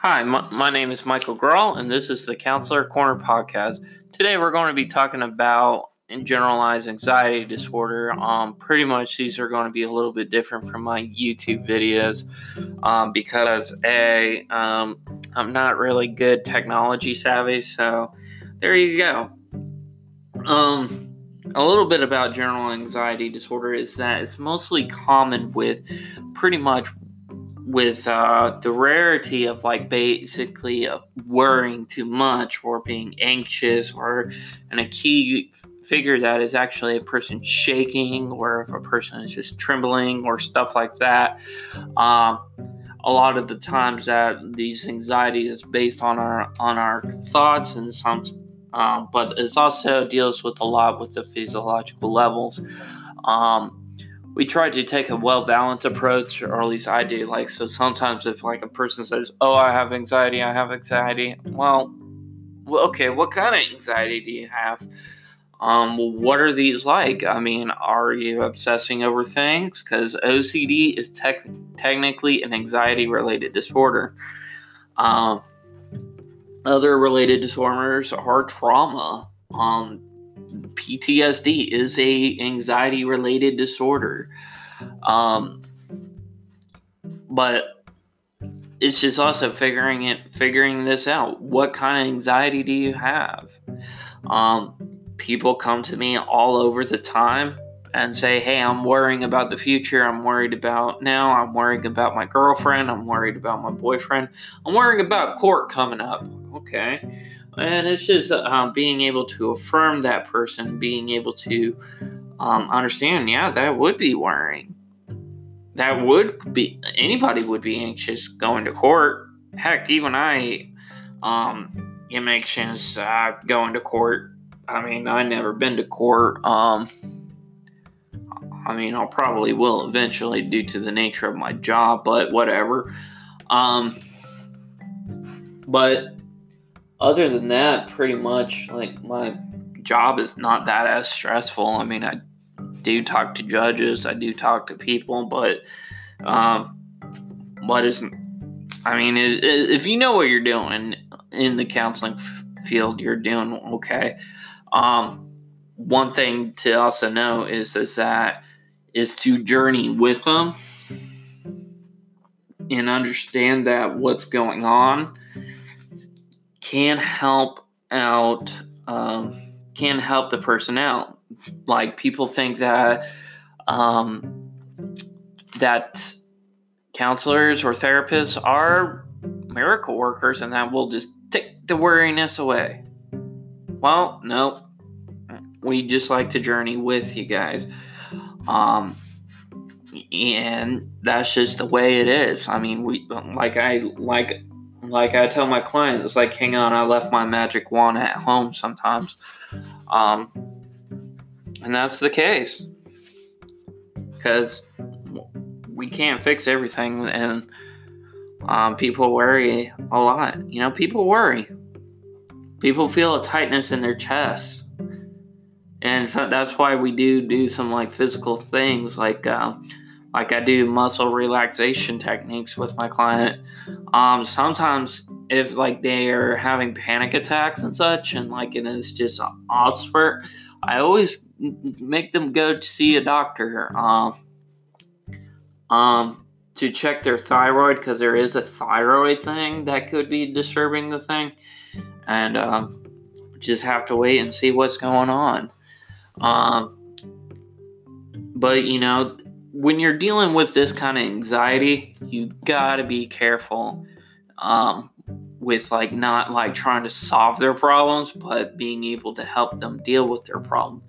Hi, my name is Michael Grawl, and this is the Counselor Corner podcast. Today, we're going to be talking about generalized anxiety disorder. Pretty much, these are going to be a little bit different from my YouTube videos because I'm not really good technology savvy. So, there you go. A little bit about general anxiety disorder is that it's mostly common with pretty much with the rarity of basically worrying too much or being anxious, or and a key figure that is actually a person shaking, or if a person is just trembling or stuff like that. um, a lot of the times that these anxiety is based on our thoughts, and some but it also deals with a lot with the physiological levels. um, we try to take a well-balanced approach, or at least I do. So sometimes if a person says, "Oh, I have anxiety," well, okay, what kind of anxiety do you have? What are these like? I mean, are you obsessing over things? Because OCD is technically an anxiety-related disorder. Um, Other related disorders are trauma. PTSD is a anxiety-related disorder. But it's just also figuring this out. What kind of anxiety do you have? People come to me all over the time and say, "Hey, I'm worrying about the future. I'm worried about now. I'm worrying about my girlfriend. I'm worried about my boyfriend. I'm worrying about court coming up." Okay. And it's just being able to affirm that person, being able to understand, yeah, that would be worrying. That would be, anybody would be anxious going to court. Heck, even I am anxious going to court. I mean, I've never been to court. I mean, I'll probably will eventually due to the nature of my job, but whatever. But other than that, pretty much, my job is not that as stressful. I mean, I do talk to judges, I do talk to people, but it's, I mean, if you know what you're doing in the counseling field, you're doing okay. One thing to also know is to journey with them and understand that what's going on can help out, can help the person out. People think that that counselors or therapists are miracle workers and that will just take the worriness away. Well, no. We just like to journey with you guys. And that's just the way it is. I mean, we like I tell my clients, hang on, I left my magic wand at home sometimes. And that's the case. Because we can't fix everything, and people worry a lot. People worry. People feel a tightness in their chest. And so that's why we do some physical things, like I do muscle relaxation techniques with my client. Sometimes if they are having panic attacks and such, and it's just an odd spurt, I always make them go to see a doctor to check their thyroid, because there is a thyroid thing that could be disturbing the thing, and just have to wait and see what's going on. But when you're dealing with this kind of anxiety, you gotta be careful with not trying to solve their problems, but being able to help them deal with their problem.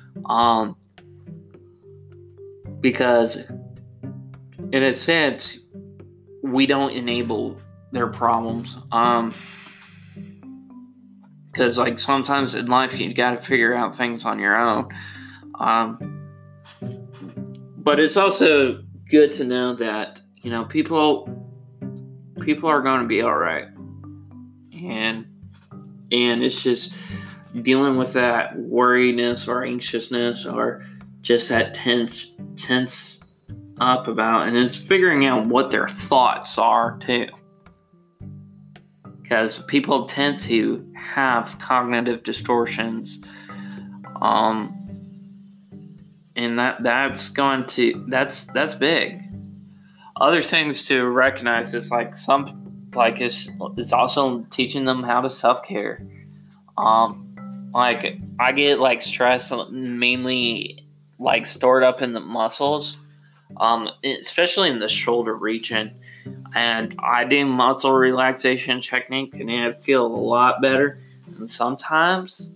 Because in a sense, we don't enable their problems. Because sometimes in life you gotta figure out things on your own. But it's also good to know that people are going to be all right, and it's just dealing with that worriness or anxiousness, or just that tense up about, and it's figuring out what their thoughts are too. because people tend to have cognitive distortions, and that's big. Other things to recognize is it's also teaching them how to self-care. Like I get like stress mainly like stored up in the muscles, especially in the shoulder region. And I do muscle relaxation technique, and I feel a lot better. And sometimes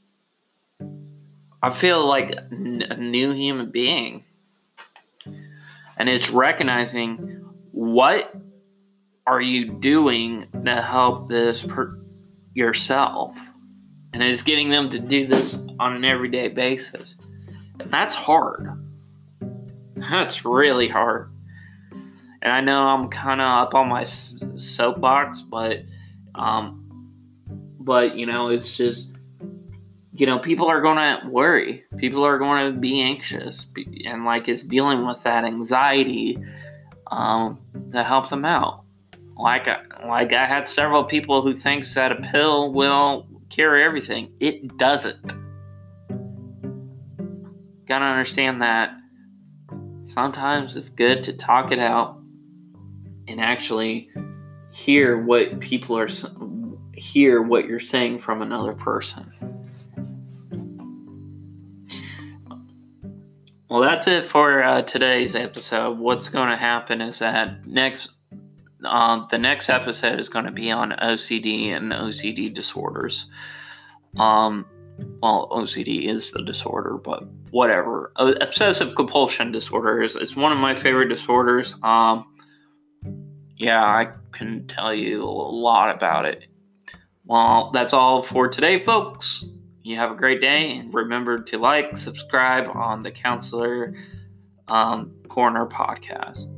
I feel like a new human being. And it's recognizing what are you doing to help this yourself. And it's getting them to do this on an everyday basis. And that's hard. That's really hard. And I know I'm kind of up on my soapbox, but it's just, people are going to worry. People are going to be anxious, and it's dealing with that anxiety to help them out. Like I had several people who thinks that a pill will cure everything. It doesn't. Gotta understand that sometimes it's good to talk it out and actually hear what you're saying from another person. Well, that's it for today's episode. What's going to happen is that the next episode is going to be on OCD and OCD disorders. OCD is the disorder, but whatever. Obsessive compulsion disorder is one of my favorite disorders. I can tell you a lot about it. Well, that's all for today, folks. You have a great day, and remember to subscribe on the Counselor Corner podcast.